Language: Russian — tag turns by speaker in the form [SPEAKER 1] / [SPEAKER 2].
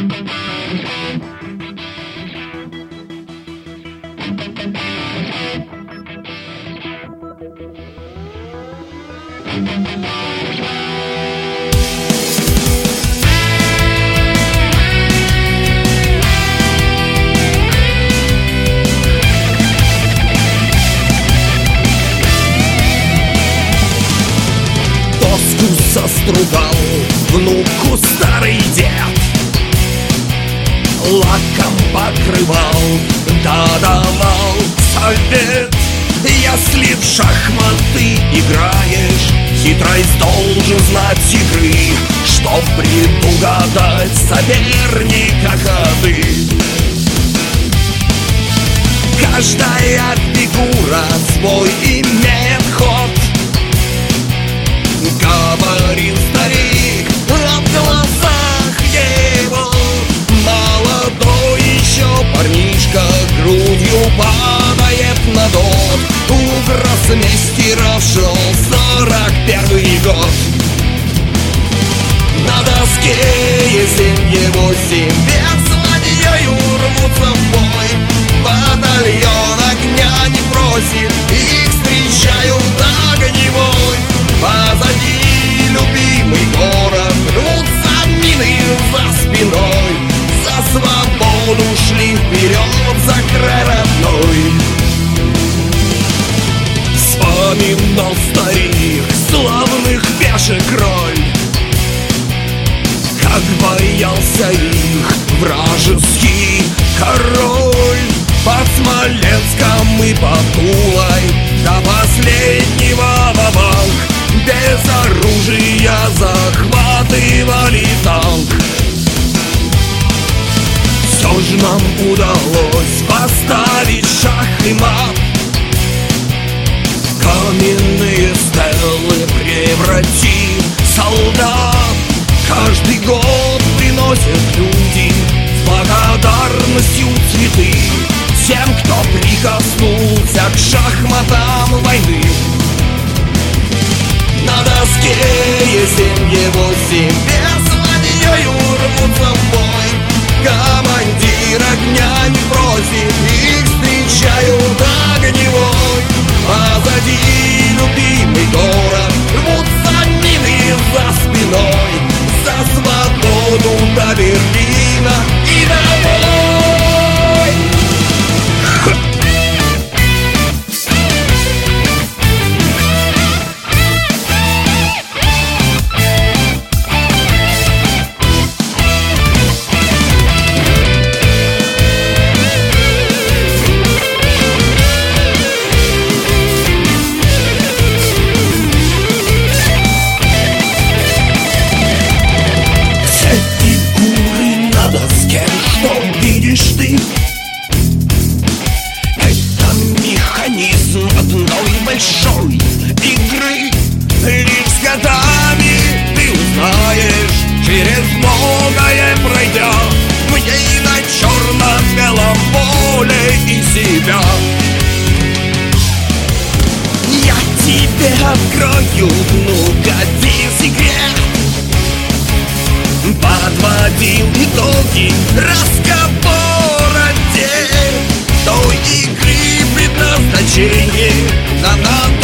[SPEAKER 1] Доску состругал внуку старый дед, лаком покрывал, да давал совет. Если в шахматы играешь, хитрость должен знать игры, чтоб предугадать соперника ходы. Каждая фигура свой имеет ход, говорил старик в глазах его. Молодой еще парнишка грудью падает на дот. У гроссмейстера шел 41-й год. На доске есть 7-8 век, злодею рвутся в бой. Батальон огня не просит, их встречают огневой. Позади любимый город, рвутся мины за спиной. За свободу шли вперед, за край родной. Вспоминал старик славных пешек роль, как боялся их вражеский король. Под Смоленском и под Тулой до последнего ва-банк без оружия захватывали танк. Все же нам удалось поставить шах и мат, каменные стелы превратив в солдат. Каждый год приносят люди с благодарностью цветы всем, кто прикоснулся к шахматам войны. На доске есть 7-8 век, злодею рвутся в бой. Командир огня не просит, их встречают огневой. Позади любимый город, рвутся мины за спиной. За свободу до Берлина и домой. Большой игры. Лишь с годами ты узнаешь, через многое пройдя, в ней на черно-белом поле и себя. Я тебе открою, ну-ка, секрет. Подводил итоги разговора дел той игры предназначение. На